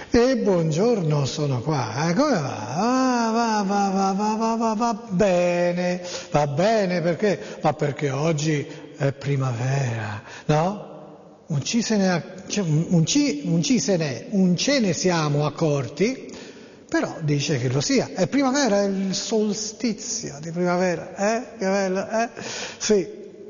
E buongiorno, sono qua. Come va? Va bene perché? Ma perché oggi è primavera, no? Un ce ne siamo accorti, però dice che lo sia. È primavera, è il solstizio di primavera, Che bello, Sì,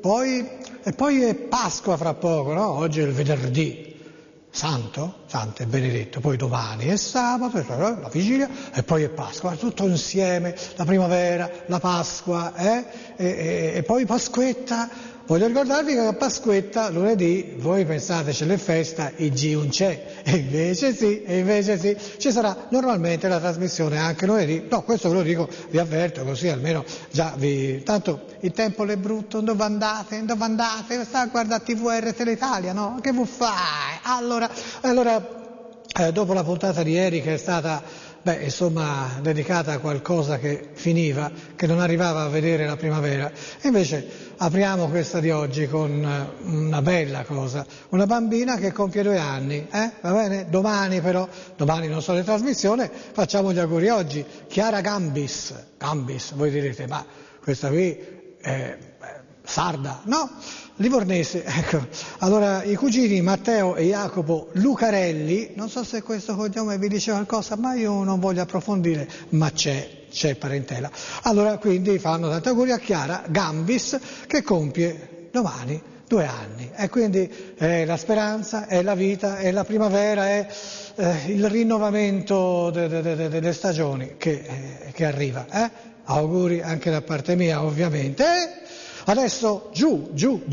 e poi è Pasqua fra poco, no? Oggi è il venerdì. Santo e benedetto, poi domani è sabato, la vigilia e poi è Pasqua, tutto insieme, la primavera, la Pasqua, e poi Pasquetta. Voglio ricordarvi che a Pasquetta, lunedì, voi pensate c'è le festa, il G non c'è, e invece sì, ci sarà normalmente la trasmissione anche lunedì. No, questo ve lo dico, vi avverto, così almeno già tanto il tempo è brutto, dove andate? Sta a guardare TVR Teletalia, no? Che vuoi fare? Allora, dopo la puntata di ieri che è stata dedicata a qualcosa che finiva, che non arrivava a vedere la primavera. E invece apriamo questa di oggi con una bella cosa, una bambina che compie 2 anni, va bene? Domani non so le trasmissioni, facciamo gli auguri oggi. Chiara Gambis, voi direte, ma questa qui è sarda? No, livornese, ecco. Allora, i cugini Matteo e Jacopo Lucarelli, non so se questo cognome vi dice qualcosa, ma io non voglio approfondire, ma c'è parentela. Allora, quindi fanno tanti auguri a Chiara Gambis, che compie domani 2 anni. E quindi è la speranza, è la vita, è la primavera, è il rinnovamento delle stagioni che arriva. Auguri anche da parte mia, ovviamente. Adesso giù,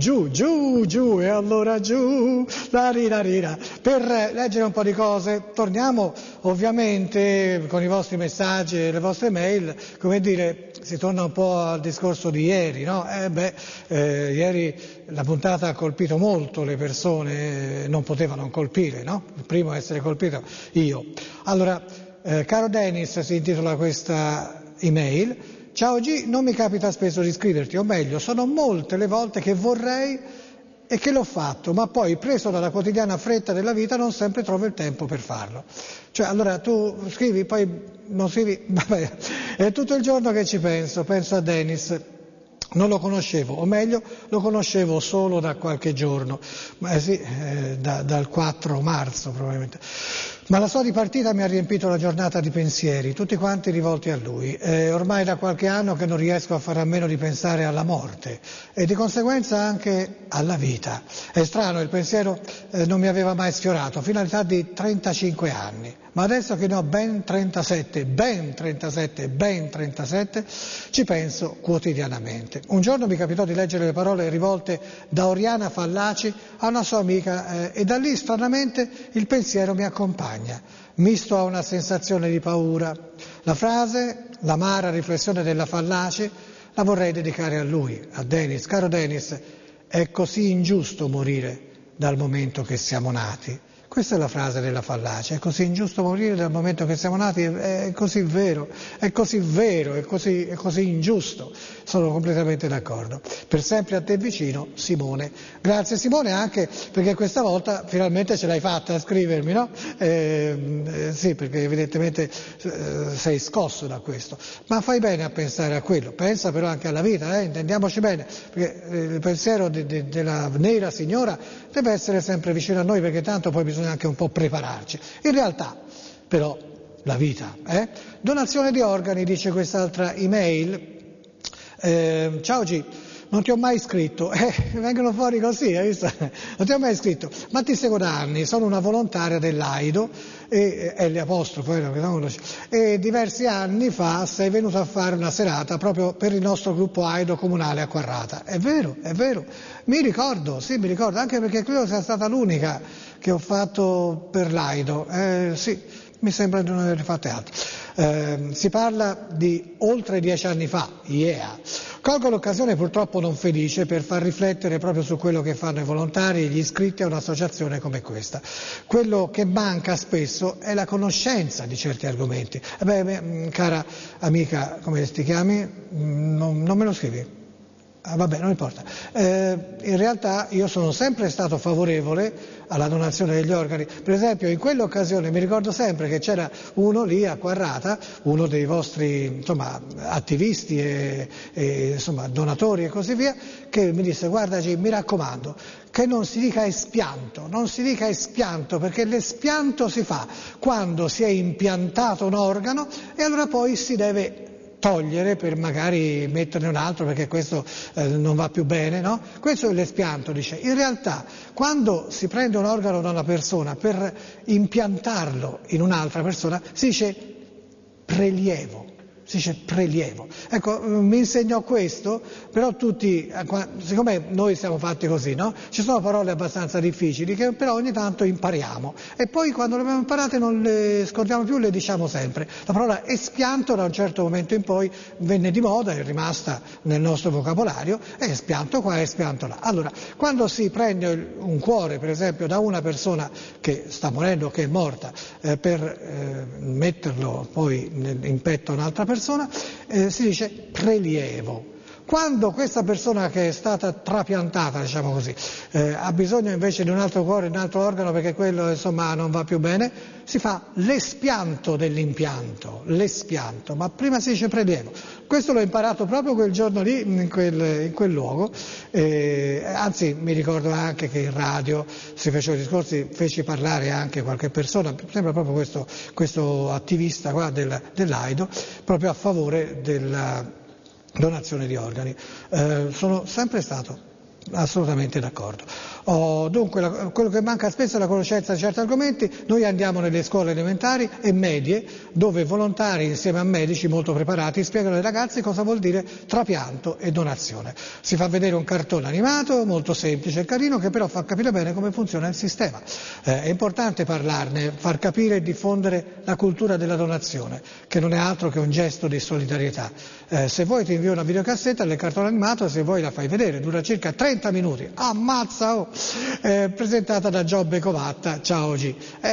e allora giù, la rira. Per leggere un po' di cose, torniamo ovviamente con i vostri messaggi e le vostre mail, come dire, si torna un po' al discorso di ieri, no? Ieri la puntata ha colpito molto le persone, non poteva non colpire, no? Il primo a essere colpito io. Allora, caro Dennis, si intitola questa email. Ciao G, non mi capita spesso di scriverti, o meglio, sono molte le volte che vorrei e che l'ho fatto, ma poi preso dalla quotidiana fretta della vita non sempre trovo il tempo per farlo. Cioè, allora tu scrivi, poi non scrivi, vabbè, è tutto il giorno che ci penso a Dennis. Non lo conoscevo, o meglio, lo conoscevo solo da qualche giorno, dal 4 marzo probabilmente. Ma la sua dipartita mi ha riempito la giornata di pensieri, tutti quanti rivolti a lui. Ormai da qualche anno che non riesco a fare a meno di pensare alla morte e di conseguenza anche alla vita. È strano, il pensiero non mi aveva mai sfiorato, fino all'età di 35 anni. Ma adesso che ne ho ben 37, ci penso quotidianamente. Un giorno mi capitò di leggere le parole rivolte da Oriana Fallaci a una sua amica e da lì stranamente il pensiero mi accompagna, misto a una sensazione di paura. La frase, l'amara riflessione della Fallaci, la vorrei dedicare a lui, a Dennis. Caro Dennis, è così ingiusto morire dal momento che siamo nati. Questa è la frase della Fallaci, è così ingiusto morire dal momento che siamo nati, è così vero, è così ingiusto, sono completamente d'accordo. Per sempre a te vicino, Simone. Grazie Simone anche perché questa volta finalmente ce l'hai fatta a scrivermi, no? Sì, perché evidentemente sei scosso da questo, ma fai bene a pensare a quello, pensa però anche alla vita, intendiamoci bene, perché il pensiero della nera signora deve essere sempre vicino a noi perché tanto poi bisogna anche un po' prepararci. In realtà, però, la vita, Donazione di organi, dice quest'altra email. Ciao G, non ti ho mai scritto, vengono fuori così, hai visto? Non ti ho mai scritto, ma ti seguo da anni, sono una volontaria dell'Aido, e diversi anni fa sei venuto a fare una serata proprio per il nostro gruppo Aido comunale a Quarrata. È vero, mi ricordo, anche perché credo sia stata l'unica che ho fatto per l'Aido, sì, mi sembra di non aver fatte altre. Si parla di oltre 10 anni fa, Colgo l'occasione purtroppo non felice per far riflettere proprio su quello che fanno i volontari e gli iscritti a un'associazione come questa. Quello che manca spesso è la conoscenza di certi argomenti. Cara amica, come ti chiami? Non me lo scrivi? vabbè, non importa. In realtà io sono sempre stato favorevole alla donazione degli organi. Per esempio, in quell'occasione mi ricordo sempre che c'era uno lì a Quarrata, uno dei vostri attivisti e insomma, donatori e così via, che mi disse: guarda Jim, mi raccomando, che non si dica espianto, non si dica espianto, perché l'espianto si fa quando si è impiantato un organo e allora poi si deve togliere per magari metterne un altro perché questo non va più bene, no? Questo è l'espianto, dice. In realtà quando si prende un organo da una persona per impiantarlo in un'altra persona si dice prelievo. Si dice prelievo. Ecco, mi insegnò questo, però tutti, siccome noi siamo fatti così, no? Ci sono parole abbastanza difficili che però ogni tanto impariamo e poi quando le abbiamo imparate non le scordiamo più, le diciamo sempre. La parola espianto da un certo momento in poi venne di moda, è rimasta nel nostro vocabolario, è espianto qua, è espianto là. Allora, quando si prende un cuore, per esempio, da una persona che sta morendo, che è morta, per metterlo poi in petto a un'altra persona, si dice prelievo. Quando questa persona che è stata trapiantata, diciamo così, ha bisogno invece di un altro cuore, di un altro organo perché quello insomma non va più bene, si fa l'espianto dell'impianto, l'espianto, ma prima si dice prelievo. Questo l'ho imparato proprio quel giorno lì, in quel luogo, anzi mi ricordo anche che in radio si fecero discorsi, feci parlare anche qualche persona, sembra proprio questo attivista qua dell'AIDO, proprio a favore della donazione di organi. Sono sempre stato assolutamente d'accordo. Dunque quello che manca spesso è la conoscenza di certi argomenti. Noi andiamo nelle scuole elementari e medie dove volontari insieme a medici molto preparati spiegano ai ragazzi cosa vuol dire trapianto e donazione. Si fa vedere un cartone animato molto semplice e carino che però fa capire bene come funziona il sistema. È importante parlarne, far capire e diffondere la cultura della donazione, che non è altro che un gesto di solidarietà. Se vuoi ti invio una videocassetta del cartone animato, se vuoi la fai vedere, dura circa 30 minuti, ammazza, presentata da Giobbe Covatta, ciao G.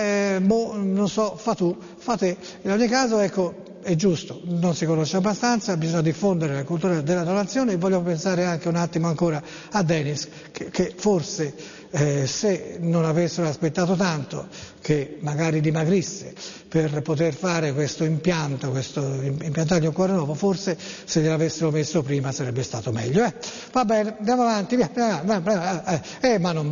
Non so, fa te. In ogni caso, ecco, è giusto, non si conosce abbastanza, bisogna diffondere la cultura della donazione e voglio pensare anche un attimo ancora a Dennis, che forse se non avessero aspettato tanto che magari dimagrisse per poter fare questo impiantargli un cuore nuovo, forse se gliel'avessero messo prima sarebbe stato meglio. Va bene, andiamo avanti, via. Ma non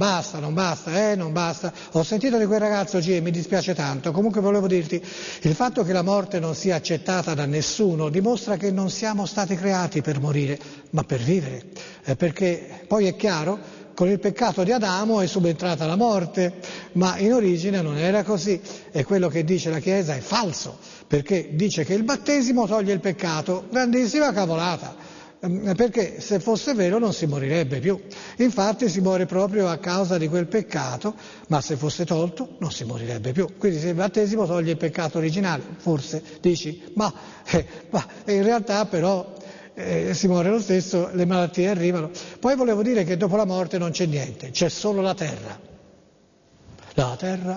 basta. Ho sentito di quel ragazzo G e mi dispiace tanto. Comunque volevo dirti, il fatto che la morte non sia accettata da nessuno dimostra che non siamo stati creati per morire, ma per vivere. Perché poi è chiaro, con il peccato di Adamo è subentrata la morte, ma in origine non era così e quello che dice la Chiesa è falso, perché dice che il battesimo toglie il peccato, grandissima cavolata, perché se fosse vero non si morirebbe più, infatti si muore proprio a causa di quel peccato, ma se fosse tolto non si morirebbe più, quindi se il battesimo toglie il peccato originale, forse dici, ma in realtà però si muore lo stesso, le malattie arrivano. Poi volevo dire che dopo la morte non c'è niente, c'è solo la terra. La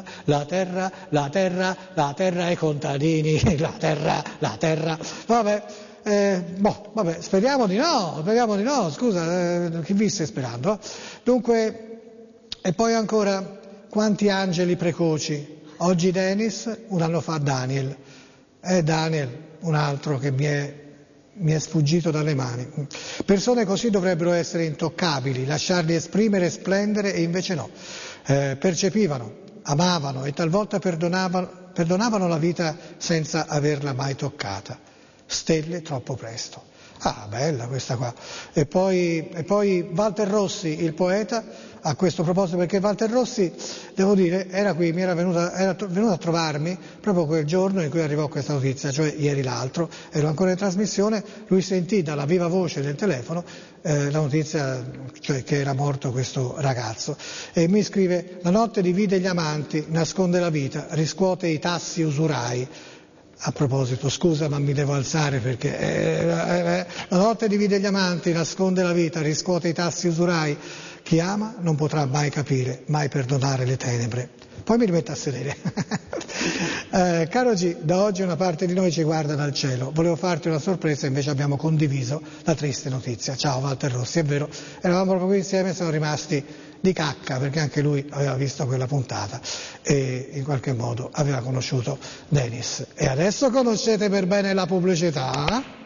terra ai contadini, la terra. Vabbè, speriamo di no, scusa, chi vi stai sperando? Dunque, e poi ancora, quanti angeli precoci? Oggi Dennis, un anno fa Daniel. Daniel, un altro che mi è sfuggito dalle mani. Persone così dovrebbero essere intoccabili, lasciarli esprimere, splendere e invece no. Percepivano, amavano e talvolta perdonavano la vita senza averla mai toccata. Stelle troppo presto. Bella questa qua. E poi Walter Rossi, il poeta, a questo proposito, perché Walter Rossi, devo dire, era qui, era venuto a trovarmi proprio quel giorno in cui arrivò questa notizia, cioè ieri l'altro, ero ancora in trasmissione, lui sentì dalla viva voce del telefono la notizia, cioè che era morto questo ragazzo, e mi scrive: la notte divide gli amanti, nasconde la vita, riscuote i tassi usurai. A proposito, scusa ma mi devo alzare perché la notte divide gli amanti, nasconde la vita, riscuote i tassi usurai. Chi ama non potrà mai capire, mai perdonare le tenebre. Poi mi rimetto a sedere. Caro G, da oggi una parte di noi ci guarda dal cielo. Volevo farti una sorpresa, invece abbiamo condiviso la triste notizia. Ciao Walter Rossi, è vero, eravamo proprio qui insieme e siamo rimasti di cacca perché anche lui aveva visto quella puntata e in qualche modo aveva conosciuto Dennis. E adesso conoscete per bene la pubblicità?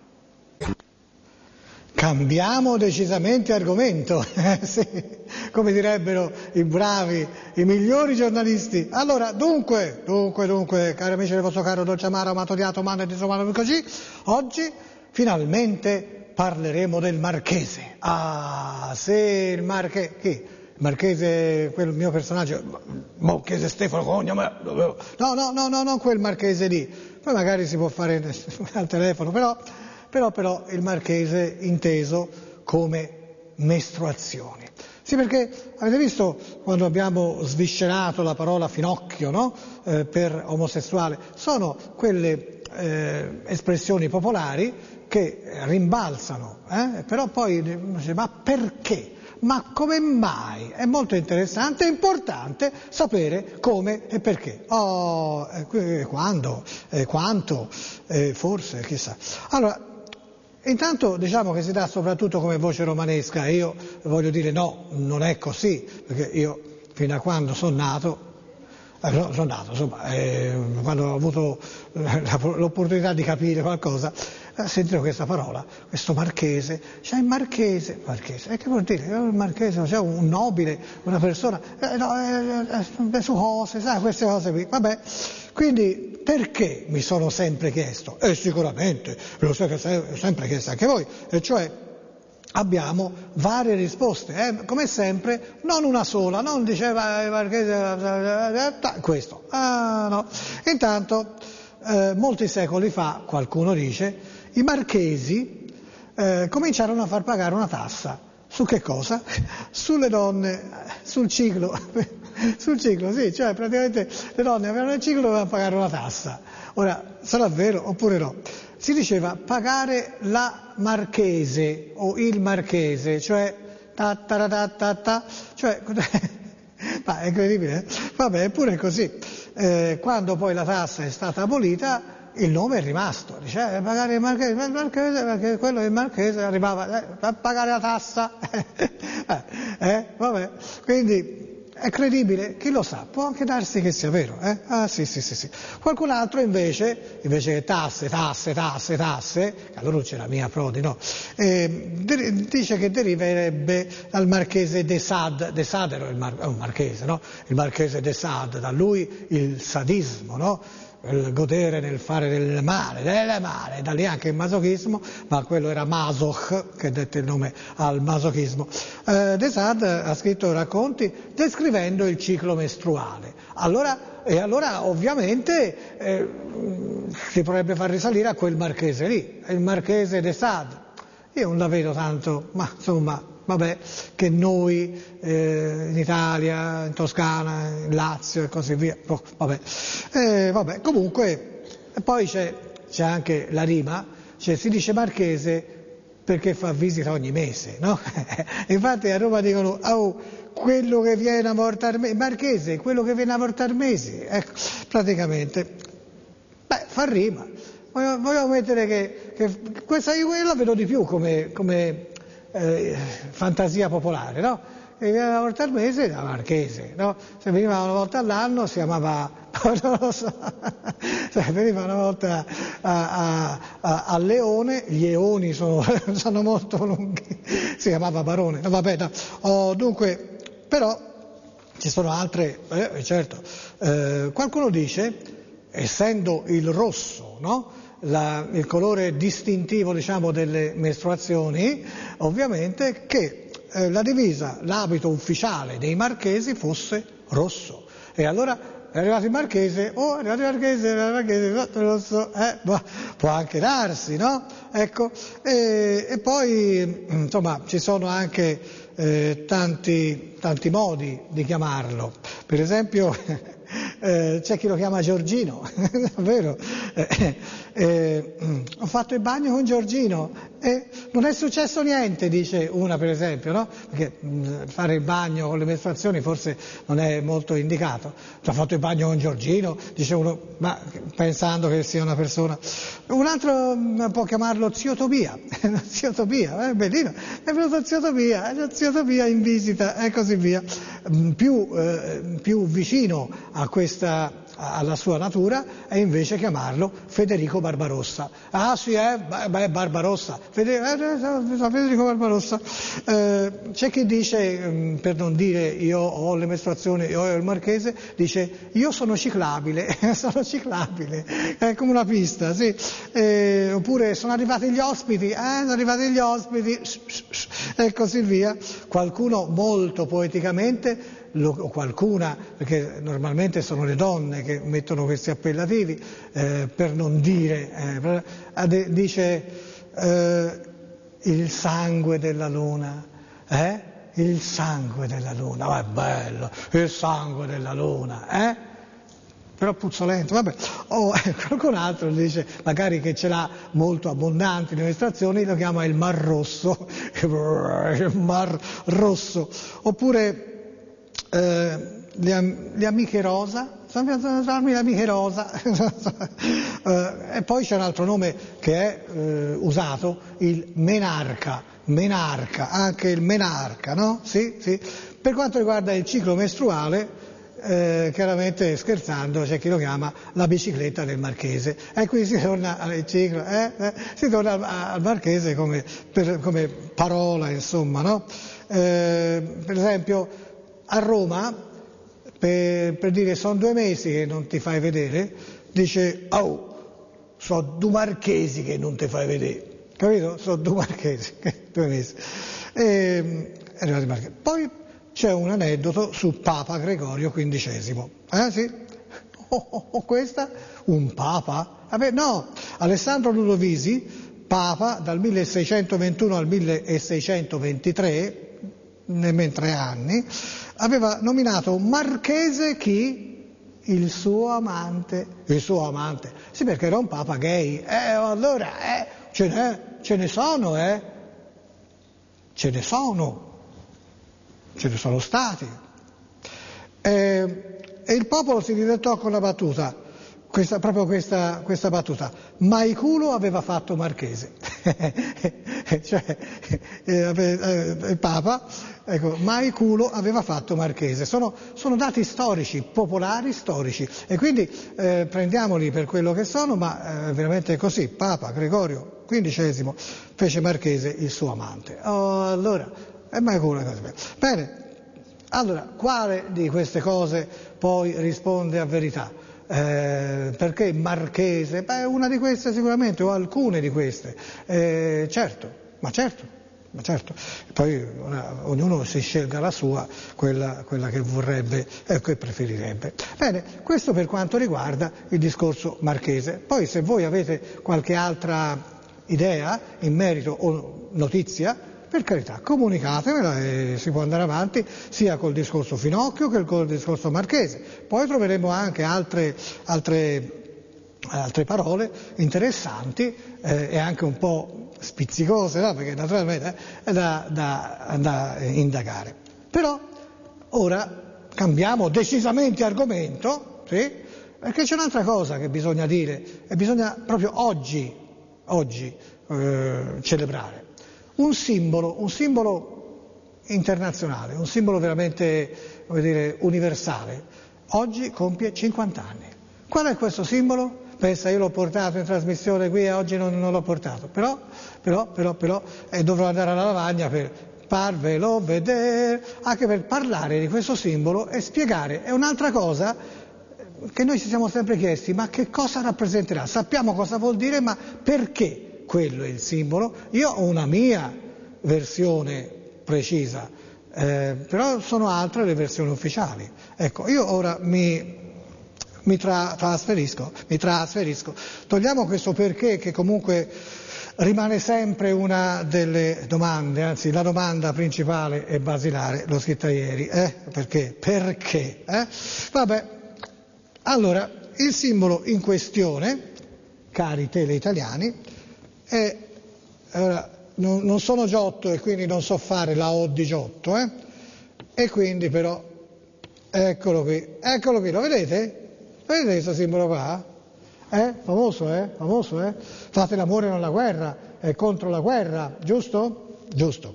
Cambiamo decisamente argomento, sì, come direbbero i bravi, i migliori giornalisti. Allora, dunque, cari amici del vostro caro dolce amaro, amato odiato, umano e disumano, così, oggi finalmente parleremo del Marchese. Ah, sì, il Marchese, chi? Il Marchese, quel mio personaggio, Marchese Stefano Cogna, ma... No, non quel Marchese lì, poi magari si può fare al telefono, però il Marchese inteso come mestruazioni. Sì, perché avete visto quando abbiamo sviscerato la parola finocchio, no? Per omosessuale, sono quelle espressioni popolari che rimbalzano, però poi dice, ma perché? Ma come mai? È molto interessante e importante sapere come e perché. Quando, quanto, forse, chissà. Allora, intanto diciamo che si dà soprattutto come voce romanesca e io voglio dire no, non è così, perché io fino a quando sono nato, insomma, quando ho avuto l'opportunità di capire qualcosa, sentivo questa parola, questo Marchese, c'è il Marchese, e che vuol dire? Il Marchese, cioè un nobile, una persona, su cose, sai, queste cose qui, vabbè. Quindi perché mi sono sempre chiesto, e sicuramente lo siete sempre chiesto anche voi, e cioè abbiamo varie risposte, come sempre, non una sola, non diceva Marchese questo, no. Intanto, molti secoli fa, qualcuno dice, i marchesi cominciarono a far pagare una tassa. Su che cosa? Sulle donne, sul ciclo. Sul ciclo, sì, cioè praticamente le donne avevano il ciclo e dovevano pagare una tassa. Ora, sarà vero oppure no? Si diceva pagare la marchese o il marchese, cioè cioè ma è incredibile, vabbè, eppure è così. Quando poi la tassa è stata abolita, il nome è rimasto, dice pagare il marchese, perché quello del marchese arrivava a pagare la tassa, vabbè, quindi è credibile, chi lo sa, può anche darsi che sia vero, Ah sì. Qualcun altro invece che tasse, allora c'è la mia Prodi, no, dice che deriverebbe dal marchese de Sade era un marchese, no? Il marchese de Sade, da lui il sadismo, no? Il godere nel fare del male, da lì anche il masochismo, ma quello era Masoch, che dette il nome al masochismo. De Sade ha scritto racconti descrivendo il ciclo mestruale. Allora ovviamente si potrebbe far risalire a quel marchese lì, il marchese de Sade. Io non la vedo tanto, ma insomma, vabbè, che noi in Italia, in Toscana, in Lazio e così via, vabbè, comunque, poi c'è anche la rima, cioè si dice marchese perché fa visita ogni mese, no? Infatti a Roma dicono, quello che viene a portare mesi, marchese, quello che viene a portare mesi, ecco, praticamente, fa rima. Vogliamo mettere che questa io la vedo di più come fantasia popolare, no? E viene una volta al mese da marchese, no? Se veniva una volta all'anno si chiamava, non lo so, se veniva una volta a Leone, gli eoni sono molto lunghi, si chiamava barone, no, vabbè, no. Dunque, però ci sono altre, certo, qualcuno dice, essendo il rosso, no? Il colore distintivo, diciamo, delle mestruazioni, ovviamente che la divisa, l'abito ufficiale dei marchesi fosse rosso. E allora è arrivato il marchese, rosso, può anche darsi, no? Ecco, e poi, insomma, ci sono anche tanti modi di chiamarlo. Per esempio, c'è chi lo chiama Giorgino, vero? Ho fatto il bagno con Giorgino e non è successo niente, dice una per esempio, no? Perché fare il bagno con le mestruazioni forse non è molto indicato. Ho fatto il bagno con Giorgino, dice uno, ma pensando che sia una persona. Un altro può chiamarlo zio Tobia, zio Tobia, è bellino, è venuto zio Tobia in visita e così via. Più vicino a alla sua natura è invece chiamarlo Federico Barbarossa. Ah sì, Barbarossa, Federico Barbarossa. C'è chi dice, per non dire io ho le mestruazioni, io ho il marchese, dice io sono ciclabile, è come una pista, sì. Oppure sono arrivati gli ospiti, e così via. Qualcuno molto poeticamente, o qualcuna, perché normalmente sono le donne che mettono questi appellativi, per non dire, dice il sangue della luna, il sangue della luna, ma è bello, il sangue della luna, però puzzolento, vabbè. O qualcun altro dice, magari che ce l'ha molto abbondanti le mestruazioni, lo chiama il mar rosso, il mar rosso, oppure le amiche rosa, sono le amiche rosa. E poi c'è un altro nome che è usato, il menarca, anche il menarca, no? Sì. Per quanto riguarda il ciclo mestruale, chiaramente scherzando c'è chi lo chiama la bicicletta del marchese, e qui si torna al ciclo, si torna al marchese come parola, insomma, no? Per esempio a Roma, per dire sono 2 mesi che non ti fai vedere, dice sono 2 marchesi che non ti fai vedere, capito? Sono 2 marchesi, 2 mesi. Poi c'è un aneddoto su Papa Gregorio XV. Sì? Questa? Un Papa? Vabbè, no, Alessandro Ludovisi, Papa dal 1621 al 1623, nemmeno 3 anni, aveva nominato marchese chi? Il suo amante. Sì, perché era un papa gay. Allora, ce ne sono. Ce ne sono stati. E il popolo si dilettò con la battuta, questa battuta. Maiculo aveva fatto marchese. Cioè, il Papa, ecco, Maiculo aveva fatto marchese. Sono dati storici, popolari storici, e quindi prendiamoli per quello che sono, ma veramente è così. Papa Gregorio XV fece marchese il suo amante. Allora, è Maiculo. Bene, allora, quale di queste cose poi risponde a verità? Perché marchese? Beh, una di queste sicuramente, o alcune di queste, certo. Poi ognuno si scelga la sua, quella che vorrebbe e che preferirebbe. Bene, questo per quanto riguarda il discorso marchese. Poi se voi avete qualche altra idea in merito o notizia, per carità, comunicatemela e si può andare avanti sia col discorso Finocchio che col discorso marchese. Poi troveremo anche altre parole interessanti e anche un po' spizzicose, no? Perché naturalmente è da indagare. Però ora cambiamo decisamente argomento, sì? Perché c'è un'altra cosa che bisogna dire e bisogna proprio oggi celebrare. Un simbolo internazionale, un simbolo veramente, universale, oggi compie 50 anni. Qual è questo simbolo? Pensa, io l'ho portato in trasmissione qui e oggi non l'ho portato, però dovrò andare alla lavagna per farvelo vedere, anche per parlare di questo simbolo e spiegare. È un'altra cosa che noi ci siamo sempre chiesti, ma che cosa rappresenterà? Sappiamo cosa vuol dire, ma perché? Quello è il simbolo. Io ho una mia versione precisa, però sono altre le versioni ufficiali. Ecco, io ora mi trasferisco, togliamo questo perché che comunque rimane sempre una delle domande, anzi la domanda principale e basilare, l'ho scritta ieri, perché? Vabbè, allora, il simbolo in questione cari teleitaliani, e ora non sono Giotto e quindi non so fare la O di Giotto, e quindi però, eccolo qui, lo vedete? Vedete questo simbolo qua? Famoso, famoso, Fate l'amore non la guerra, è contro la guerra, giusto? Giusto.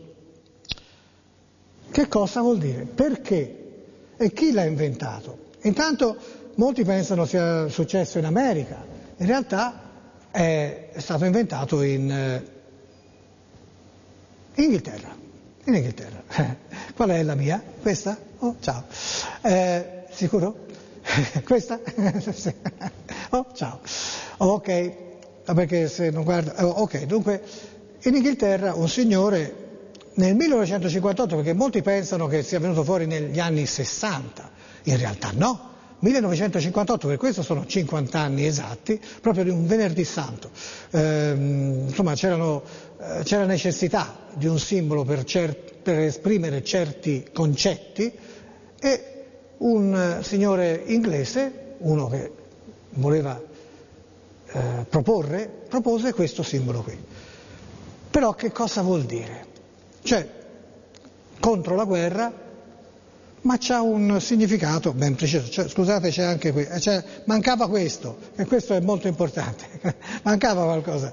Che cosa vuol dire? Perché? E chi l'ha inventato? Intanto molti pensano sia successo in America, in realtà è stato inventato in Inghilterra. In Inghilterra. Qual è la mia? Questa? Oh, ciao. Sicuro? Questa? Oh, ciao. Ok, perché se non guarda... ok, dunque, in Inghilterra un signore nel 1958, perché molti pensano che sia venuto fuori negli anni 60, in realtà no. 1958, per questo sono 50 anni esatti, proprio di un venerdì santo. Insomma, c'era necessità di un simbolo per esprimere certi concetti, e un signore inglese, uno che voleva propose questo simbolo qui. Però che cosa vuol dire? Cioè, contro la guerra, ma c'ha un significato ben preciso. Cioè, scusate, c'è anche qui, mancava questo, e questo è molto importante. Mancava qualcosa.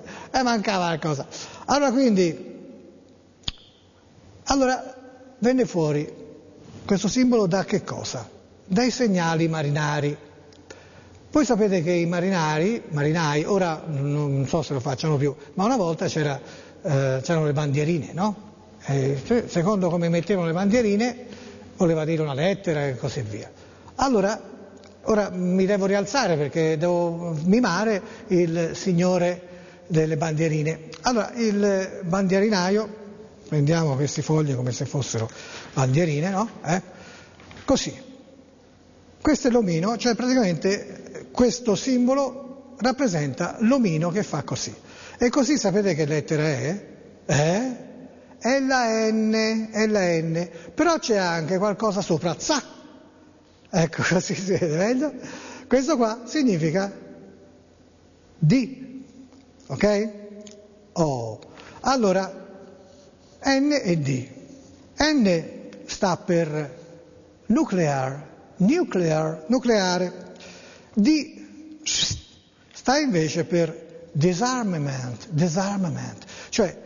Allora venne fuori questo simbolo da che cosa? Dai segnali marinari. Voi sapete che i marinai, ora non so se lo facciano più, ma una volta c'erano le bandierine, no? Secondo come mettevano le bandierine, voleva dire una lettera e così via. Allora, ora mi devo rialzare perché devo mimare il signore delle bandierine. Allora, il bandierinaio, prendiamo questi fogli come se fossero bandierine, no? Così. Questo è l'omino, cioè praticamente questo simbolo rappresenta l'omino che fa così. E così sapete che lettera è? È la N, però c'è anche qualcosa sopra, za. Ecco, così si vede meglio. Questo qua significa D, ok? Oh. Allora, N e D. N sta per nucleare. D sta invece per disarmament, cioè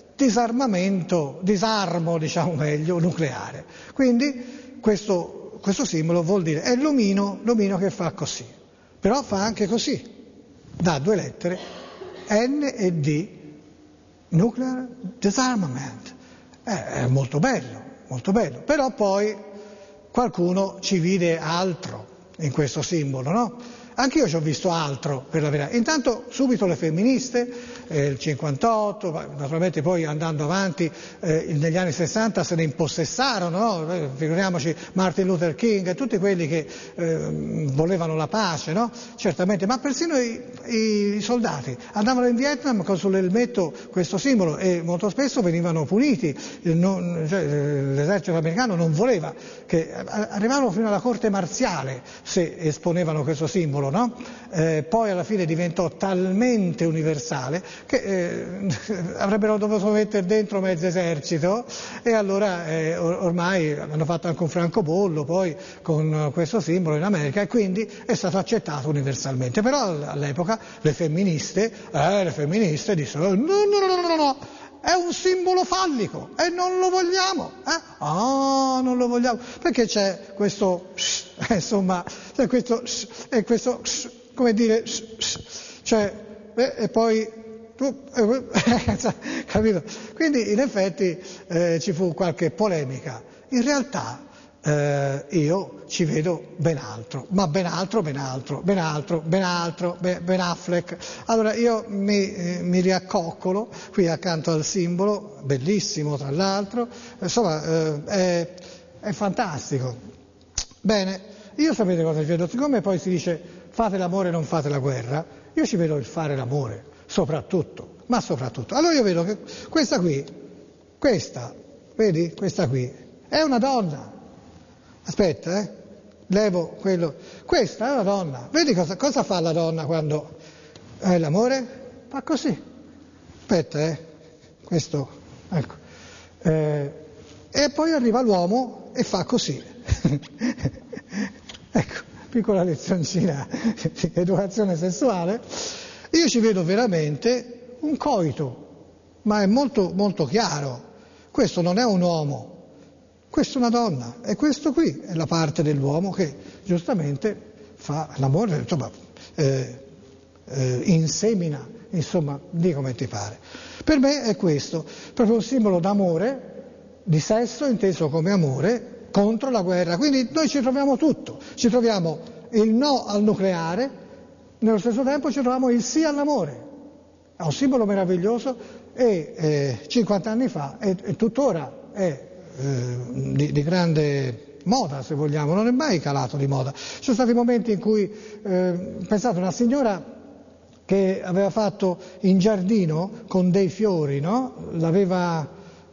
disarmo, diciamo meglio, nucleare. Quindi questo simbolo vuol dire, è l'omino che fa così, però fa anche così, da due lettere, N e D, nuclear disarmament. È molto bello, però poi qualcuno ci vide altro in questo simbolo, no? Anch'io ci ho visto altro, per la verità. Intanto subito le femministe, il 58, naturalmente poi andando avanti negli anni 60 se ne impossessarono, no? Figuriamoci Martin Luther King e tutti quelli che volevano la pace, no? Certamente, ma persino i soldati andavano in Vietnam con sull'elmetto questo simbolo e molto spesso venivano puniti. L'esercito americano non voleva, che arrivavano fino alla corte marziale se esponevano questo simbolo. No? Poi alla fine diventò talmente universale che avrebbero dovuto mettere dentro mezzo esercito, e allora ormai hanno fatto anche un francobollo poi con questo simbolo in America, e quindi è stato accettato universalmente. Però all'epoca le femministe dissero no, è un simbolo fallico e non lo vogliamo. Non lo vogliamo, perché c'è questo insomma, c'è questo come dire, cioè, e poi capito? Quindi in effetti ci fu qualche polemica. In realtà io ci vedo ben altro, ma ben Affleck. Allora io mi riaccoccolo qui accanto al simbolo, bellissimo tra l'altro, insomma è fantastico. Bene, io sapete cosa ci vedo? Siccome poi si dice fate l'amore non fate la guerra, io ci vedo il fare l'amore, soprattutto. Allora io vedo che questa qui, vedi? Questa qui, è una donna. Aspetta, levo quello. Questa è una donna. Vedi cosa fa la donna quando L'amore fa così. Aspetta, questo, ecco. E poi arriva l'uomo e fa così. Ecco, piccola lezioncina di educazione sessuale. Io ci vedo veramente un coito, ma è molto, molto chiaro. Questo non è un uomo, questa è una donna, e questo qui è la parte dell'uomo che giustamente fa l'amore, insomma, insemina, insomma, di come ti pare. Per me è questo, proprio un simbolo d'amore, di sesso inteso come amore, contro la guerra. Quindi noi ci troviamo tutto, ci troviamo il no al nucleare, nello stesso tempo ci troviamo il sì all'amore. È un simbolo meraviglioso e 50 anni fa e tuttora è di grande moda, se vogliamo, non è mai calato di moda. Ci sono stati momenti in cui, pensate, una signora che aveva fatto in giardino con dei fiori, no? L'aveva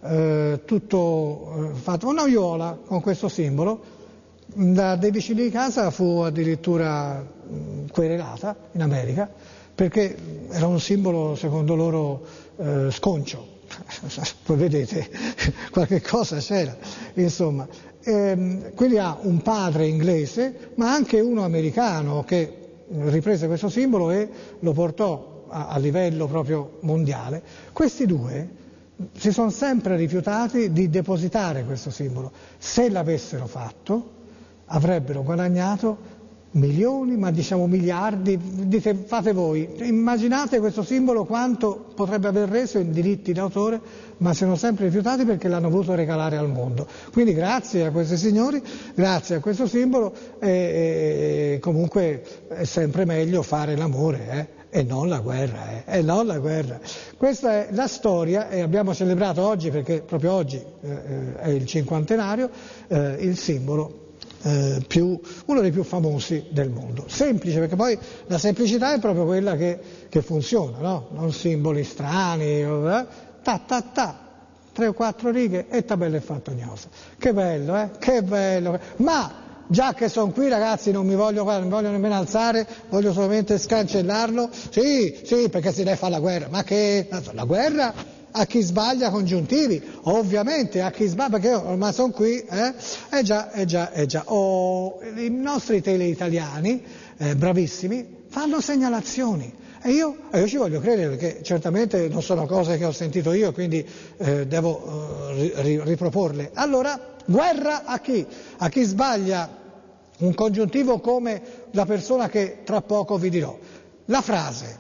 tutto fatto, una viola con questo simbolo, dei vicini di casa fu addirittura querelata in America perché era un simbolo secondo loro sconcio. Poi vedete, qualche cosa c'era, insomma. Quindi ha un padre inglese, ma anche uno americano che riprese questo simbolo e lo portò a livello proprio mondiale. Questi due si sono sempre rifiutati di depositare questo simbolo. Se l'avessero fatto, avrebbero guadagnato milioni, ma diciamo miliardi, dite, fate voi, immaginate questo simbolo quanto potrebbe aver reso in diritti d'autore, ma si sono sempre rifiutati perché l'hanno voluto regalare al mondo. Quindi grazie a questi signori, grazie a questo simbolo, comunque è sempre meglio fare l'amore, e non la guerra, e non la guerra. Questa è la storia e abbiamo celebrato oggi, perché proprio oggi è il cinquantenario, il simbolo uno dei più famosi del mondo. Semplice, perché poi la semplicità è proprio quella che funziona, no? Non simboli strani, ta, 3 o 4 righe e tabella è fatto gnosa. Che bello, che bello. Ma già che sono qui, ragazzi, non mi voglio nemmeno alzare, voglio solamente scancellarlo. Sì, perché si deve fare la guerra. Ma che? La guerra a chi sbaglia congiuntivi, ovviamente a chi sbaglia, perché io ormai sono qui, già. I nostri teleitaliani, bravissimi, fanno segnalazioni. E io ci voglio credere, perché certamente non sono cose che ho sentito io, quindi devo riproporle. Allora, guerra a chi? A chi sbaglia un congiuntivo come la persona che tra poco vi dirò. La frase,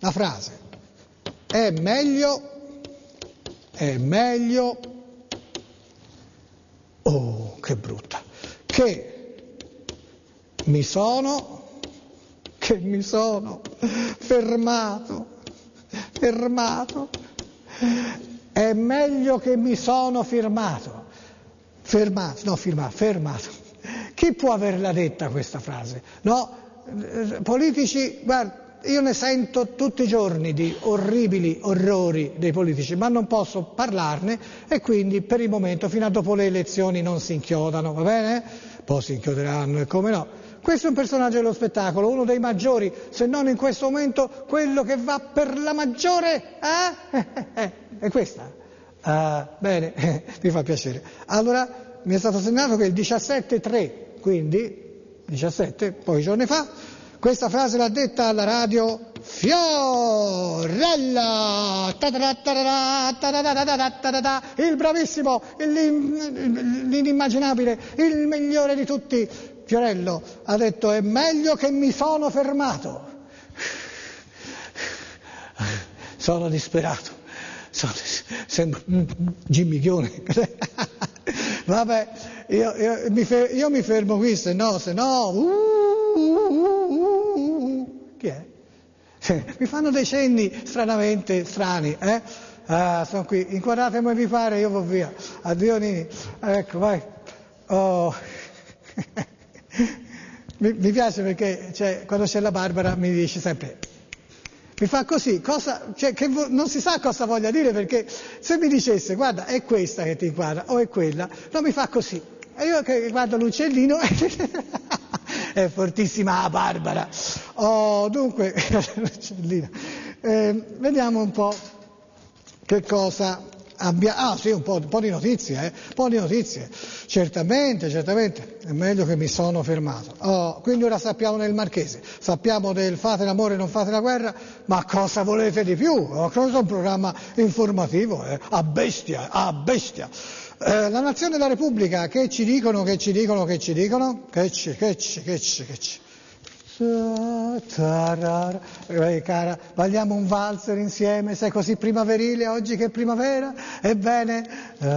è meglio, oh che brutta, che mi sono fermato, è meglio che mi sono fermato. Chi può averla detta questa frase? No, politici, guarda, io ne sento tutti i giorni di orribili orrori dei politici, ma non posso parlarne e quindi per il momento fino a dopo le elezioni non si inchiodano, va bene? Poi si inchioderanno e come no. Questo è un personaggio dello spettacolo, uno dei maggiori, se non in questo momento quello che va per la maggiore, è questa? Bene, mi fa piacere. Allora mi è stato segnalato che il 17-3, quindi 17, pochi giorni fa, questa frase l'ha detta alla radio Fiorella, il bravissimo, l'inimmaginabile, il migliore di tutti. Fiorello ha detto: è meglio che mi sono fermato. Sono disperato. Sembra Jimmy Chione. Vabbè, io mi fermo qui, se no. Chi è? Mi fanno dei cenni stranamente strani, sono qui, inquadrate come vi pare, io vado via. Addio Nini, ecco, vai. Oh. Mi piace perché quando c'è la Barbara mi dice sempre, mi fa così, non si sa cosa voglia dire, perché se mi dicesse guarda è questa che ti inquadra o è quella, no, mi fa così. E io che guardo l'uccellino è fortissima la Barbara. Oh, dunque, vediamo un po' che cosa abbia. Ah sì, un po' di notizie, un po' di notizie. Certamente, è meglio che mi sono fermato. Oh, quindi ora sappiamo del Marchese, sappiamo del fate l'amore non fate la guerra, ma cosa volete di più? Oh, questo è un programma informativo, a bestia, a bestia. La Nazione e la Repubblica, che ci dicono? Che ci... Cara, balliamo un valzer insieme, sei così primaverile oggi che è primavera? Ebbene...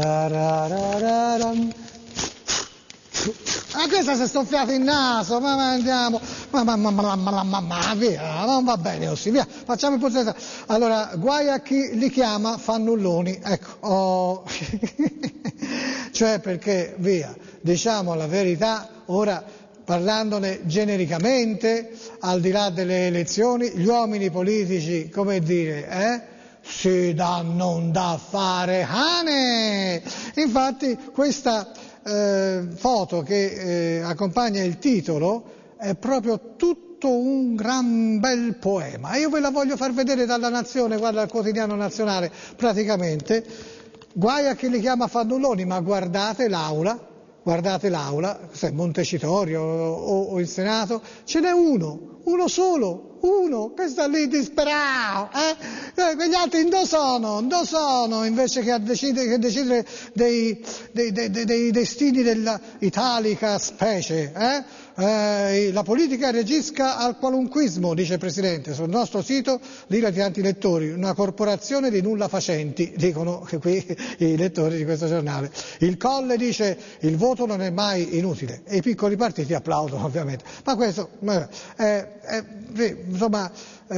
questa si è soffiata il naso, ma andiamo, ma via, non va bene così, via, facciamo il pozzetto. Allora, guai a chi li chiama fannulloni, ecco, oh. Cioè perché, via, diciamo la verità, ora parlandone genericamente, al di là delle elezioni, gli uomini politici, come dire, si danno un da fare cane. Infatti questa foto che accompagna il titolo è proprio tutto un gran bel poema. E io ve la voglio far vedere dalla Nazione, guarda il quotidiano nazionale, praticamente. Guai a chi li chiama fannulloni, ma guardate l'aula, se è Montecitorio o il Senato, ce n'è uno solo, che sta lì disperato, quegli altri non sono, invece che decidere dei destini dell'italica specie, la politica reagisca al qualunquismo, dice il Presidente, sul nostro sito dire ai tanti lettori, una corporazione di nulla facenti, dicono qui i lettori di questo giornale. Il Colle dice, il voto non è mai inutile, e i piccoli partiti applaudono ovviamente, ma questo, insomma,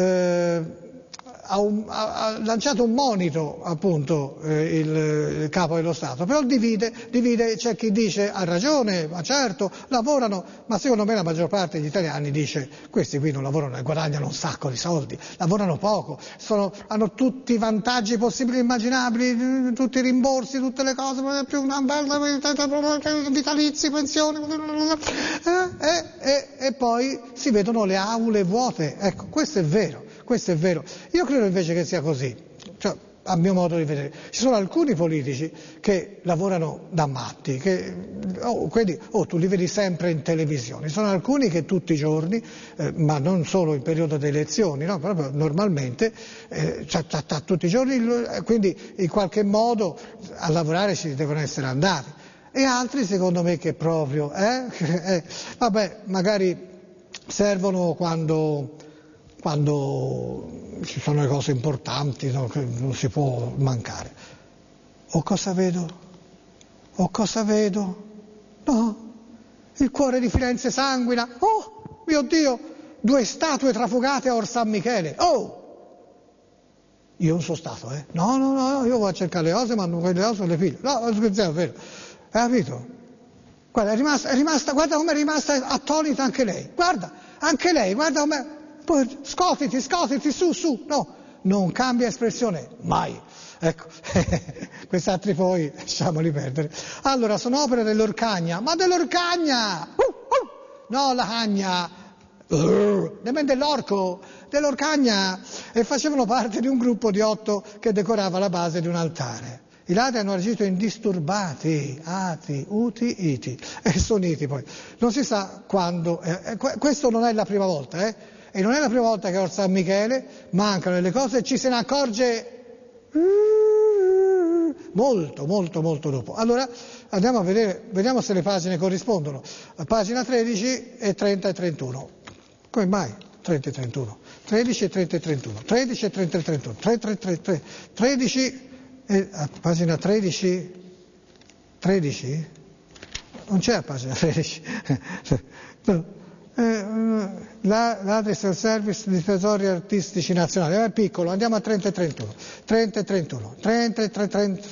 ha lanciato un monito appunto il capo dello Stato, però divide, c'è chi dice ha ragione, ma certo lavorano, ma secondo me la maggior parte degli italiani dice questi qui non lavorano e guadagnano un sacco di soldi, lavorano poco, hanno tutti i vantaggi possibili e immaginabili, tutti i rimborsi, tutte le cose, più una bella vitalizi, pensioni, e poi si vedono le aule vuote, ecco, questo è vero. Io credo invece che sia così, cioè, a mio modo di vedere. Ci sono alcuni politici che lavorano da matti, tu li vedi sempre in televisione. Ci sono alcuni che tutti i giorni, ma non solo in periodo di elezioni, no? Proprio normalmente, tutti i giorni, quindi in qualche modo a lavorare ci devono essere andati. E altri secondo me che proprio, magari servono quando ci sono le cose importanti, no, che non si può mancare. O cosa vedo? No, il cuore di Firenze sanguina. Oh, mio Dio, 2 statue trafugate a Or San Michele. Oh! Io non sono stato, No, io vado a cercare le cose, ma quelle cose le piglio. No, scherziamo, vero? Hai capito? Guarda, è rimasta, guarda come è rimasta attonita anche lei. Guarda come... Poi scotiti, su, no, non cambia espressione, mai. Ecco, questi altri poi lasciamoli perdere. Allora, sono opere dell'Orcagna, ma dell'Orcagna! No, la cagna, nemmeno dell'Orcagna, e facevano parte di un gruppo di 8 che decorava la base di un altare. I ladri hanno agito indisturbati, uti, iti, e sono iti poi. Non si sa quando, questo non è la prima volta, e non è la prima volta che a Or San Michele mancano delle cose e ci se ne accorge molto dopo. Allora andiamo a vedere, vediamo se le pagine corrispondono. Pagina 13 e 30 e 31. Come mai 30 e 31? 13 e 30 e 31. 13 e 30 e 31. 13 e pagina 13. Non c'è a pagina 13. No. Ladri self-service di tesori artistici nazionali, è piccolo, andiamo a 30 e 31, 30 e 31, 30 e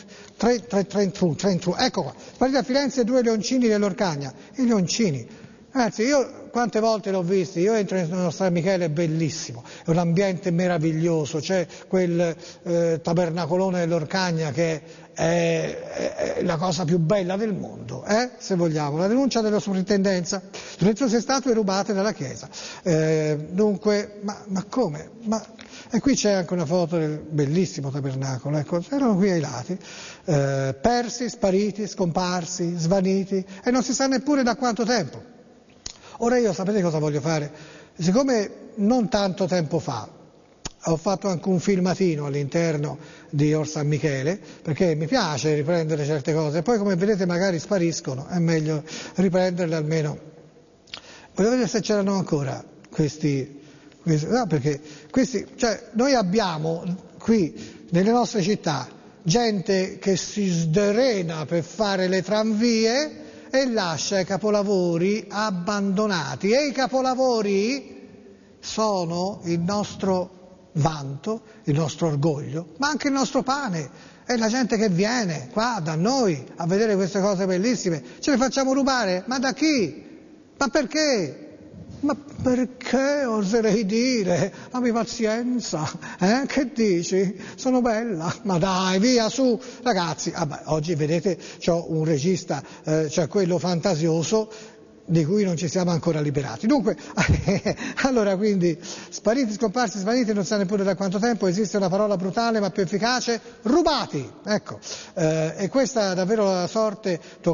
31, ecco qua, guardate a Firenze 2 leoncini dell'Orcagna, i leoncini, Anzi, io quante volte l'ho visto, io entro in San Michele, è bellissimo, è un ambiente meraviglioso, c'è quel tabernacolone dell'Orcagna che è la cosa più bella del mondo, se vogliamo. La denuncia della sovrintendenza, le preziose statue rubate dalla chiesa. Dunque, ma come? E qui c'è anche una foto del bellissimo tabernacolo, ecco, erano qui ai lati, persi, spariti, scomparsi, svaniti, e non si sa neppure da quanto tempo. Ora io sapete cosa voglio fare? Siccome non tanto tempo fa ho fatto anche un filmatino all'interno di Or San Michele, perché mi piace riprendere certe cose, e poi come vedete magari spariscono, è meglio riprenderle almeno. Voglio vedere se c'erano ancora questi, no, perché questi, cioè noi abbiamo qui nelle nostre città gente che si sdrena per fare le tranvie e lascia i capolavori abbandonati, e i capolavori sono il nostro vanto, il nostro orgoglio, ma anche il nostro pane. E la gente che viene qua da noi a vedere queste cose bellissime, ce le facciamo rubare? Ma da chi? Ma perché? Ma perché, oserei dire? Abbi pazienza, che dici? Sono bella, ma dai, via, su, ragazzi. Oggi vedete, c'ho un regista, cioè quello fantasioso, di cui non ci siamo ancora liberati. Dunque, allora quindi, spariti, scomparsi, svaniti, non sa neppure da quanto tempo, esiste una parola brutale ma più efficace, rubati, ecco. E questa è davvero la sorta,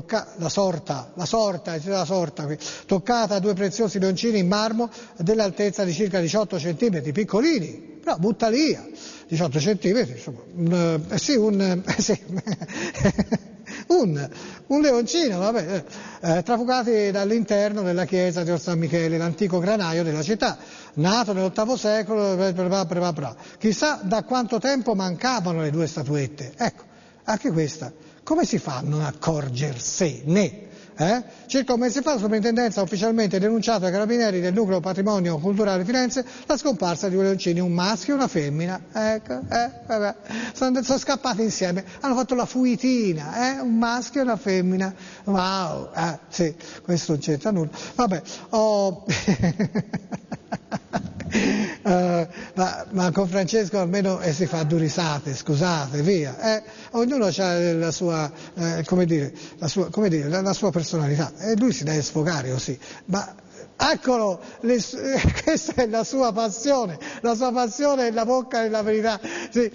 qui, toccata a due preziosi leoncini in marmo dell'altezza di circa 18 centimetri, piccolini, però butta via, 18 centimetri, insomma, un leoncino, trafugati dall'interno della chiesa di Or San Michele, l'antico granaio della città, nato nell'VIII secolo, chissà da quanto tempo mancavano le due statuette. Ecco, anche questa, come si fa a non accorgersene? Circa un mese fa la sovrintendenza ha ufficialmente denunciato ai carabinieri del nucleo patrimonio culturale di Firenze la scomparsa di due leoncini, un maschio e una femmina. Ecco, sono scappati insieme, hanno fatto la fuitina, un maschio e una femmina. Wow, sì, questo non c'entra nulla. Vabbè, ma con Francesco almeno si fa due risate, scusate, via. Ognuno ha la sua, la sua personalità, e lui si deve sfogare così. Ma eccolo, questa è la sua passione è la bocca della verità. Sì,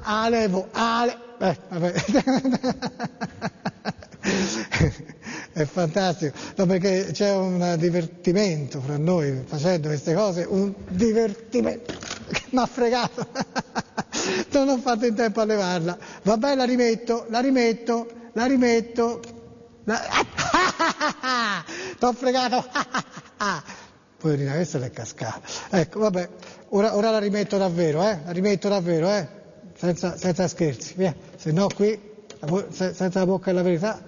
vabbè. È fantastico, no, perché c'è un divertimento fra noi facendo queste cose, un divertimento che mi ha fregato. Non ho fatto in tempo a levarla. Vabbè, la rimetto. T'ho fregato. Poverina, questa è cascata. Ecco, vabbè, ora la rimetto davvero, senza scherzi, via. Se no qui, senza la bocca della verità.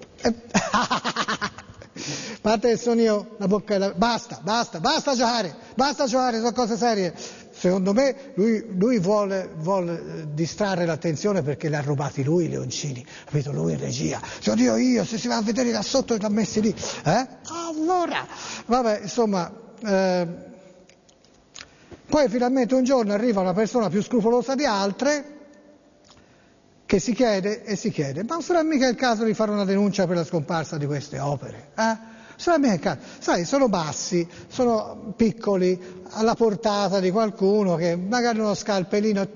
Parte il suono, la bocca della... Basta giocare, sono cose serie. Secondo me lui vuole distrarre l'attenzione perché li ha rubati lui i leoncini, capito? Lui in regia. Se oddio io, se si va a vedere da sotto li ha messi lì, Allora, vabbè, insomma, poi finalmente un giorno arriva una persona più scrupolosa di altre che si chiede, ma non sarà mica il caso di fare una denuncia per la scomparsa di queste opere? Sarà mica il caso? Sai, sono bassi, sono piccoli, alla portata di qualcuno che magari uno scalpellino,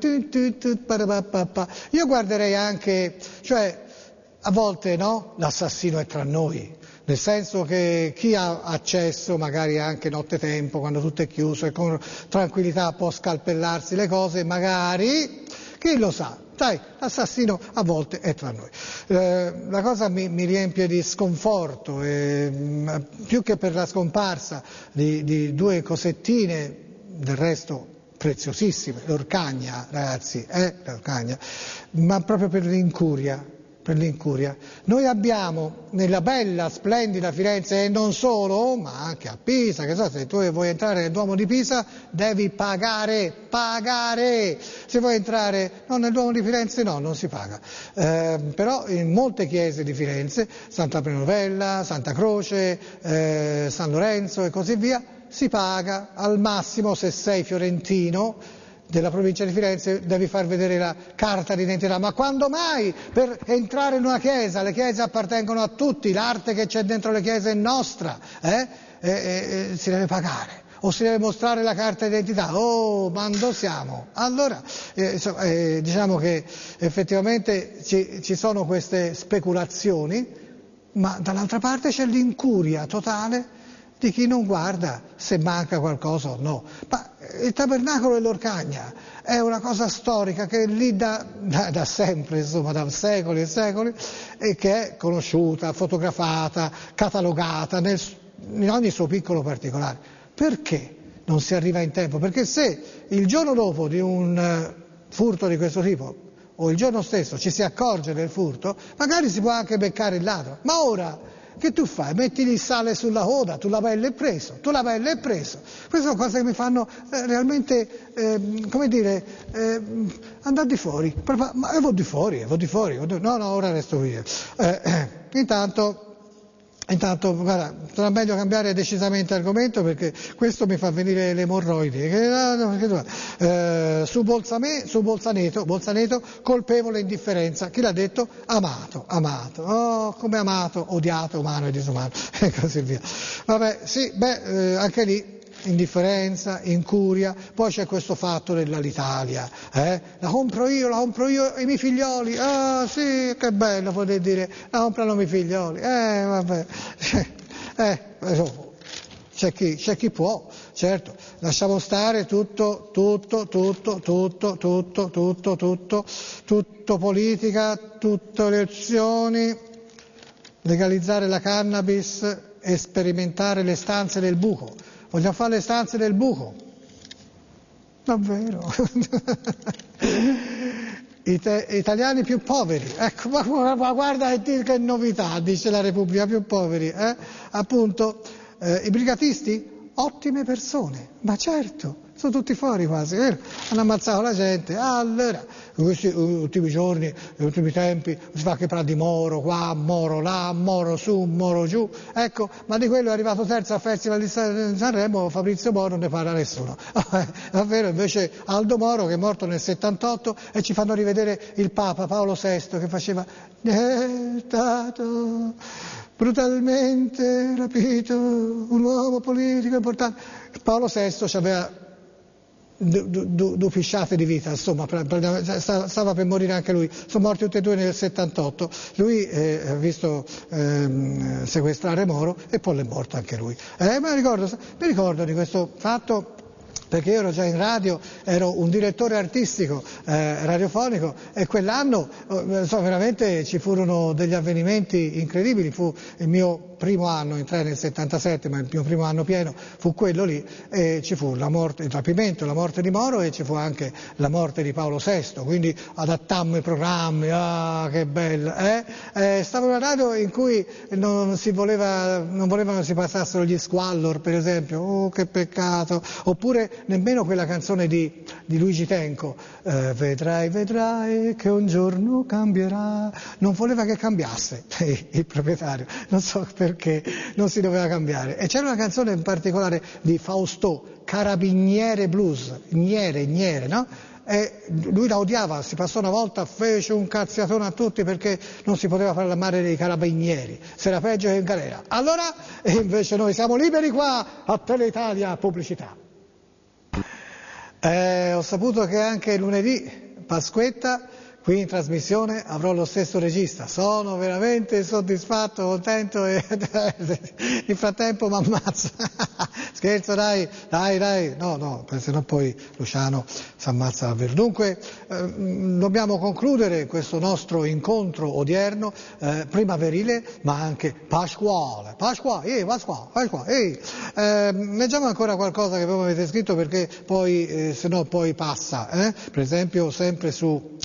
io guarderei anche, cioè, a volte no, l'assassino è tra noi, nel senso che chi ha accesso magari anche nottetempo, quando tutto è chiuso e con tranquillità può scalpellarsi le cose, magari, chi lo sa? Sai, l'assassino a volte è tra noi. La cosa mi riempie di sconforto, più che per la scomparsa di due cosettine, del resto preziosissime, l'Orcagna, ragazzi, l'Orcagna, ma proprio per l'incuria per l'incuria. Noi abbiamo nella bella, splendida Firenze, e non solo, ma anche a Pisa, che so, se tu vuoi entrare nel Duomo di Pisa devi pagare. Se vuoi entrare, no, nel Duomo di Firenze no, non si paga. Però in molte chiese di Firenze, Santa Prenovella, Santa Croce, San Lorenzo e così via, si paga. Al massimo, se sei fiorentino della provincia di Firenze, devi far vedere la carta d'identità. Ma quando mai? Per entrare in una chiesa, le chiese appartengono a tutti, l'arte che c'è dentro le chiese è nostra, si deve pagare. O si deve mostrare la carta d'identità. Oh, quando siamo? Allora, diciamo che effettivamente ci sono queste speculazioni, ma dall'altra parte c'è l'incuria totale di chi non guarda se manca qualcosa o no. Ma il tabernacolo dell'Orcagna è una cosa storica che è lì da sempre, insomma, da secoli e secoli, e che è conosciuta, fotografata, catalogata in ogni suo piccolo particolare. Perché non si arriva in tempo? Perché se il giorno dopo di un furto di questo tipo, o il giorno stesso, ci si accorge del furto, magari si può anche beccare il ladro. Ma ora che tu fai? Metti il sale sulla coda, tu la pelle e preso. Queste sono cose che mi fanno realmente, andare di fuori. Ma vado di fuori. No, ora resto qui. Intanto, guarda, sarà meglio cambiare decisamente argomento perché questo mi fa venire le emorroidi. Su Bolzaneto, colpevole indifferenza. Chi l'ha detto? Amato. Oh, come amato, odiato, umano e disumano, e così via. Vabbè, sì, anche lì indifferenza, incuria. Poi c'è questo fatto dell'Alitalia, la compro io e i miei figlioli. Ah sì, che bello poter dire, la comprano i miei figlioli. Vabbè, c'è chi può, certo. Lasciamo stare tutto politica, tutto elezioni, legalizzare la cannabis e sperimentare le stanze del buco. Vogliamo fare le stanze del buco? Davvero? Italiani più poveri. Ecco, ma guarda che novità, dice la Repubblica, più poveri. Appunto, i brigatisti? Ottime persone, ma certo, sono tutti fuori quasi, vero? Hanno ammazzato la gente. Allora, questi ultimi giorni, negli ultimi tempi, si fa che parla di Moro, qua, Moro là, Moro su, Moro giù. Ecco, ma di quello è arrivato terzo al Festival di Sanremo, Fabrizio Moro non ne parla nessuno. Davvero, invece Aldo Moro, che è morto nel 78, e ci fanno rivedere il Papa Paolo VI, che faceva è stato brutalmente rapito un uomo politico importante. Paolo VI aveva due fisciate di vita, insomma, stava per morire anche lui. Sono morti tutti e due nel 78. Lui ha visto sequestrare Moro e poi è morto anche lui. Mi ricordo di questo fatto perché io ero già in radio, ero un direttore artistico radiofonico, e quell'anno veramente ci furono degli avvenimenti incredibili. Fu il mio primo anno, entrai nel 77, ma il mio primo anno pieno fu quello lì, e ci fu la morte, il rapimento, la morte di Moro, e ci fu anche la morte di Paolo VI, quindi adattammo i programmi. Che bello, stavo in una radio in cui non volevano si passassero gli Squallor, per esempio. Oh, che peccato. Oppure nemmeno quella canzone di Luigi Tenco, vedrai che un giorno cambierà. Non voleva che cambiasse il proprietario, non so perché non si doveva cambiare. E c'era una canzone in particolare di Fausto, Carabiniere Blues, Niere, no? E lui la odiava, si passò una volta, fece un cazziatone a tutti perché non si poteva fare la mare dei carabinieri, se era peggio che in galera. Allora, e invece noi siamo liberi qua a Teletalia Pubblicità. Ho saputo che anche lunedì, Pasquetta, qui in trasmissione avrò lo stesso regista. Sono veramente soddisfatto, contento, e nel frattempo mi ammazza. Scherzo, dai, no, se no poi Luciano si ammazza davvero. Dunque, dobbiamo concludere questo nostro incontro odierno, primaverile, ma anche pasquale. Leggiamo ancora qualcosa che voi avete scritto, perché poi, se no poi passa, per esempio sempre su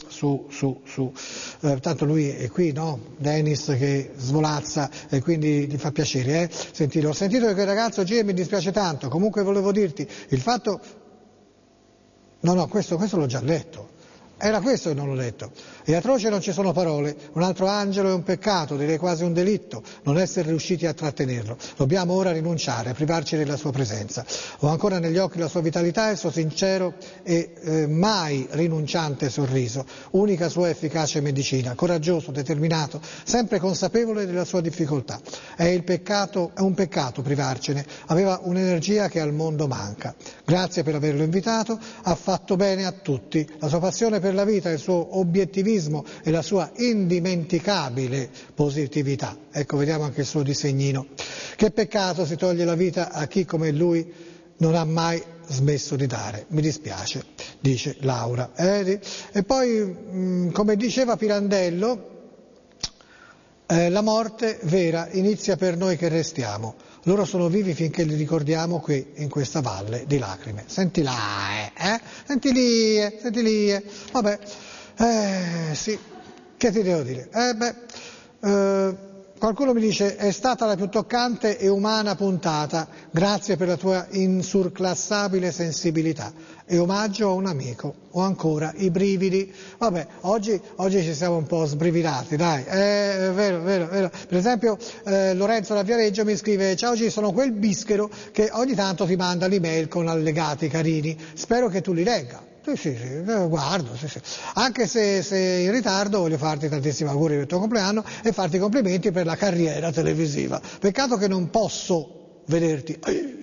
tanto lui è qui, no? Dennis che svolazza e quindi ti fa piacere, sentire. Ho sentito che quel ragazzo oggi mi dispiace tanto, comunque volevo dirti, il fatto... No, questo l'ho già letto. Era questo che non l'ho letto. È atroce, non ci sono parole. Un altro angelo è un peccato, direi quasi un delitto, non essere riusciti a trattenerlo. Dobbiamo ora rinunciare, a privarci della sua presenza. Ho ancora negli occhi la sua vitalità e il suo sincero e mai rinunciante sorriso, unica sua efficace medicina, coraggioso, determinato, sempre consapevole della sua difficoltà. È un peccato privarcene, aveva un'energia che al mondo manca. Grazie per averlo invitato, ha fatto bene a tutti. La sua passione per la vita, il suo obiettivismo e la sua indimenticabile positività. Ecco, vediamo anche il suo disegnino. Che peccato si toglie la vita a chi come lui non ha mai smesso di dare. Mi dispiace, dice Laura. E poi, come diceva Pirandello, la morte vera inizia per noi che restiamo. Loro sono vivi finché li ricordiamo qui, in questa valle di lacrime. Senti là, senti lì. Vabbè, sì, che ti devo dire? Qualcuno mi dice, è stata la più toccante e umana puntata, grazie per la tua insurclassabile sensibilità. E omaggio a un amico, ho ancora i brividi. Vabbè, oggi ci siamo un po' sbrividati, dai, è vero. Per esempio Lorenzo da Viareggio mi scrive, ciao G, sono quel bischero che ogni tanto ti manda l'email con allegati carini, spero che tu li legga. Sì, guardo, sì. Anche se in ritardo voglio farti tantissimi auguri per il tuo compleanno e farti complimenti per la carriera televisiva. Peccato che non posso vederti.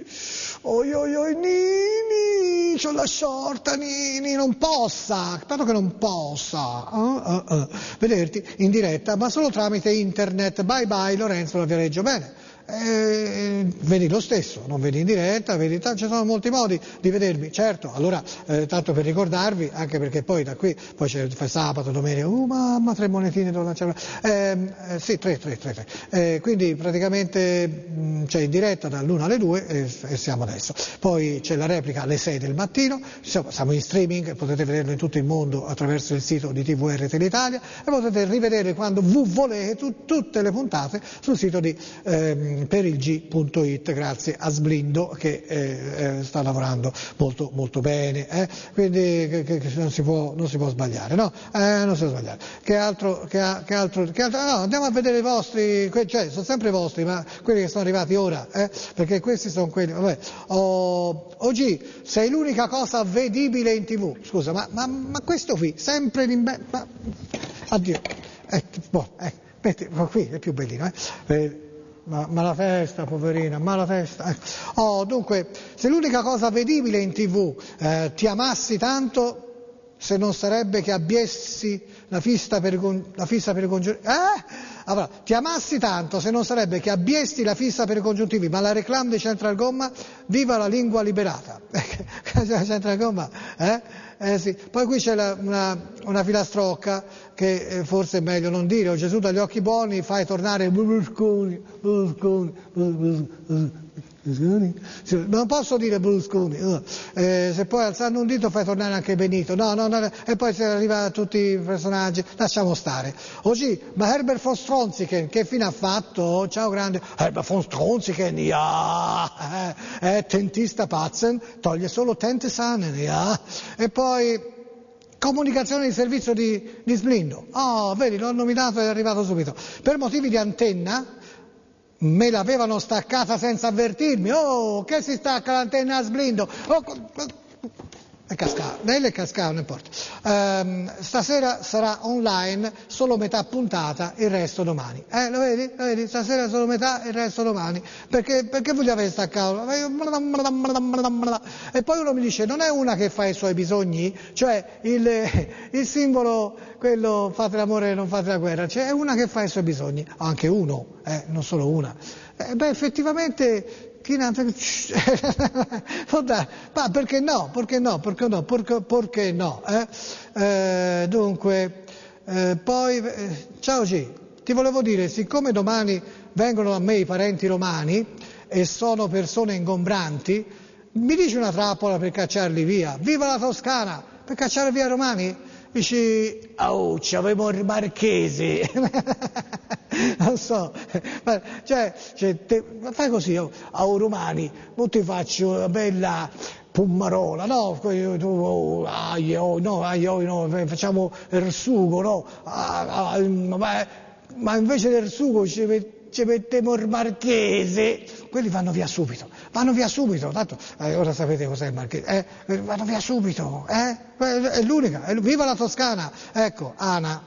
Nini, c'ho la sciorta, Nini, non possa, peccato che non possa vederti in diretta, ma solo tramite internet. Bye bye Lorenzo da Viareggio, bene. Vedi lo stesso, non vedi in diretta, ci sono molti modi di vedermi, certo, allora tanto per ricordarvi, anche perché poi da qui, poi c'è sabato, domenica, mamma, 3 monetine devo lanciare, sì, 3, quindi praticamente c'è in diretta dall'1 alle 2 e siamo adesso, poi c'è la replica alle 6 del mattino, siamo in streaming, potete vederlo in tutto il mondo attraverso il sito di TVRT l'Italia e potete rivedere quando volete tutte le puntate sul sito di perilg.it, grazie a Sblindo che sta lavorando molto molto bene, quindi che non si può sbagliare, no? Non si può sbagliare. Che altro? No, andiamo a vedere i vostri, cioè sono sempre i vostri, ma quelli che sono arrivati ora, perché questi sono quelli. Vabbè. Oggi sei l'unica cosa vedibile in TV. Scusa, ma questo qui, sempre addio. Metti qui è più bellino, Ma la testa, poverina, ma la testa. Dunque, se l'unica cosa vedibile in TV ti amassi tanto, se non sarebbe che abbiessi la fissa per i congiuntivi. Allora, ti amassi tanto, se non sarebbe che abbiesti la fissa per i congiuntivi, ma la reclame di Central Gomma, viva la lingua liberata. Central Gomma, sì. Poi qui c'è una filastrocca che forse è meglio non dire, Gesù dagli occhi buoni fai tornare Berlusconi. Non posso dire Berlusconi, se poi alzando un dito fai tornare anche Benito, no, e poi se arriva a tutti i personaggi, lasciamo stare. Oggi, ma Herbert von Stronziken, che fine ha fatto? Ciao grande, Herbert von Stronziken, tentista patzen, toglie solo tente sane, e poi comunicazione di servizio di Sblindo, vedi, l'ho nominato e è arrivato subito, per motivi di antenna, me l'avevano staccata senza avvertirmi. Che si stacca l'antenna a Sblindo? È cascata, non importa. Stasera sarà online, solo metà puntata, il resto domani. Lo vedi? Stasera solo metà, il resto domani. Perché voi gli avete staccato? E poi uno mi dice, non è una che fa i suoi bisogni? Cioè il simbolo, quello fate l'amore e non fate la guerra, cioè è una che fa i suoi bisogni, anche uno, non solo una. Effettivamente... Ma perché no? Dunque, poi, ciao G, ti volevo dire, siccome domani vengono a me i parenti romani e sono persone ingombranti, mi dici una trappola per cacciarli via? Viva la Toscana! Per cacciare via i romani? Dici, oh, c'avevo il Marchesi. Non so, fai così, a Romani, non ti faccio una bella Pummarola, no, no, facciamo il sugo, no, ma invece del sugo ci mettiamo il Marchese, quelli vanno via subito, tanto ora sapete cos'è il Marchese, vanno via subito, è l'unica, viva la Toscana, ecco, Ana,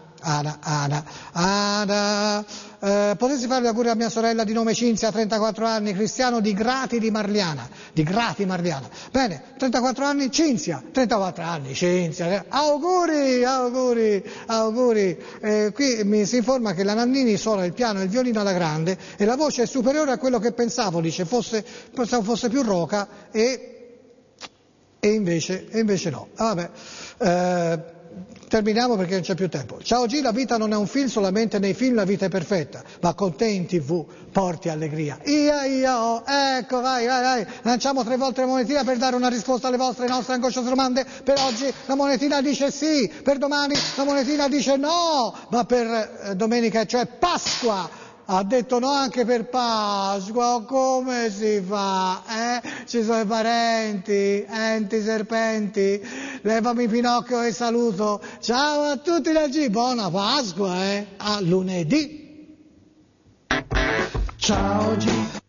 potessi fare gli auguri a mia sorella di nome Cinzia, 34 anni, Cristiano di Grati Marliana. Bene, 34 anni Cinzia, 34 anni Cinzia, auguri. Qui mi si informa che la Nannini suona il piano e il violino alla grande e la voce è superiore a quello che pensavo, dice, pensavo fosse più roca e invece no. Vabbè. Terminiamo perché non c'è più tempo. Ciao G, la vita non è un film, solamente nei film la vita è perfetta, ma con te in TV porti allegria. Ecco, vai. Lanciamo 3 volte la monetina per dare una risposta alle nostre angosciose domande. Per oggi la monetina dice sì, per domani la monetina dice no, ma per domenica, cioè Pasqua, ha detto no anche per Pasqua. Come si fa? Ci sono i parenti, enti serpenti. Levami Pinocchio e saluto. Ciao a tutti da G, buona Pasqua, a lunedì. Ciao G.